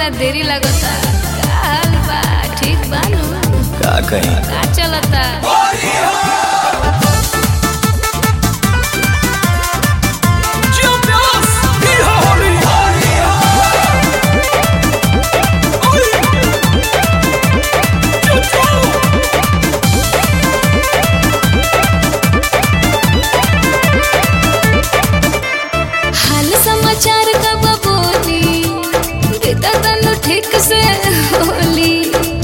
ला देरी लगता। का हाल बा? ठीक बा नु? का कहीं का चलता? हाल समाचार कब बोली बेटा तनु ठीक से होली।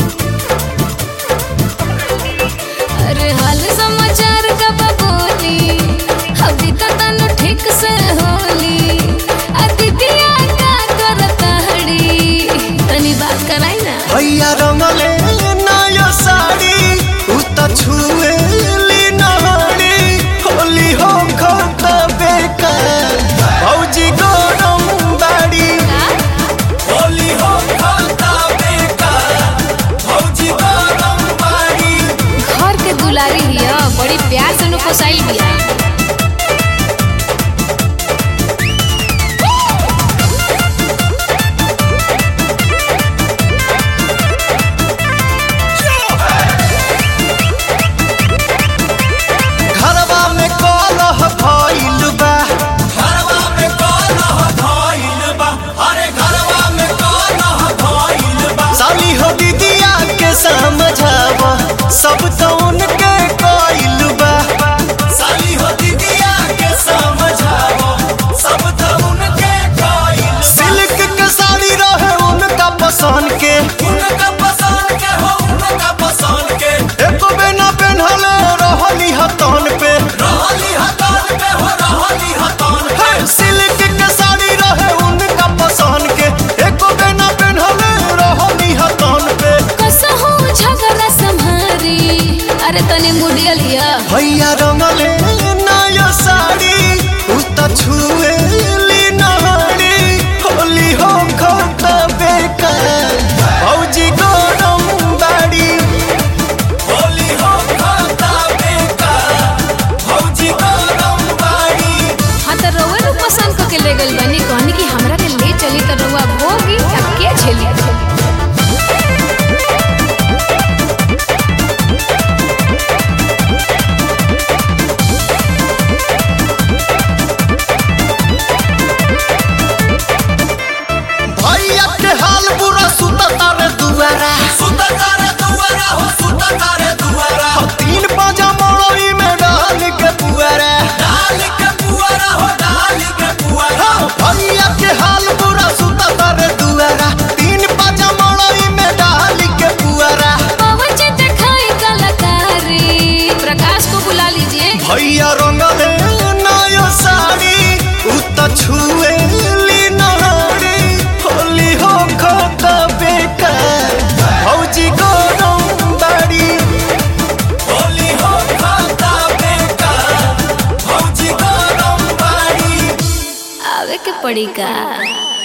अरे हाल समाचार कब बोली अभी तनु ठीक से होली। दीदिया का करता हड़ी तनी बात कराई ना। भैया रंगले नया साड़ी उ त छुए ली नहाड़ी होली हो खाता बेकार भौजी गरम बाड़ी होली हो खाता बेकार भौजी गरम बाड़ी। घर के दुलारी हिया बड़ी प्यार से नु पोसाइल बिया। घरवा में कलह भइल बा घरवा में कलह भइल बा अरे घरवा में कलह भइल बा। साली हो दीदिया के समझाव सब तो उनके कइल बा। साली हो दीदिया के समझाव सब तो उनके कइल। सिल्क के साड़ी रहे उनका पसंद के उनका पसंद के हो उनका पसंद के। एको बिना पेन्हले रहली हतन पे रहली हतन पे हो रहली हतन पे। सिल्क के साड़ी रहे उनका पसंद के एको बिना पेन्हले रहली हतन पे। कसहु झगड़ा संभारी अरे तनी मुडिया लिया। भैया रंगले नया साड़ी उ त छुए ली नहाड़ी होली हो खाता बेकार भौजी गरम बाड़ी होली हो खाता बेकार भौजी गरम बाड़ी। हाँ तो रउआ नु पसंद को के ले गइल बनी कहनी कि हमरा के ले चली तो रउआ भोगी अब के झेली। भैया के हाल बुरा सुता तारे दुआरा सुता तारे दुआरा हो सुता तारे दुआरा। तीन पाजा मड़ई में डाल के पुआरा हो डाल के पुआरा। भैया के हाल बुरा सुता तारे दुआरा तीन पाजा मड़ई में डाल के पुआरा। पवन जी दिखाई कलाकारी प्रकाश को बुला लीजिए। भैया रंगले नया साड़ी उ त छुए ली नहाड़ी होली हो खाता बेकार भौजी गरम बाड़ी होली हो खाता बेकार भौजी गरम बाड़ी। आवे के पड़ी का।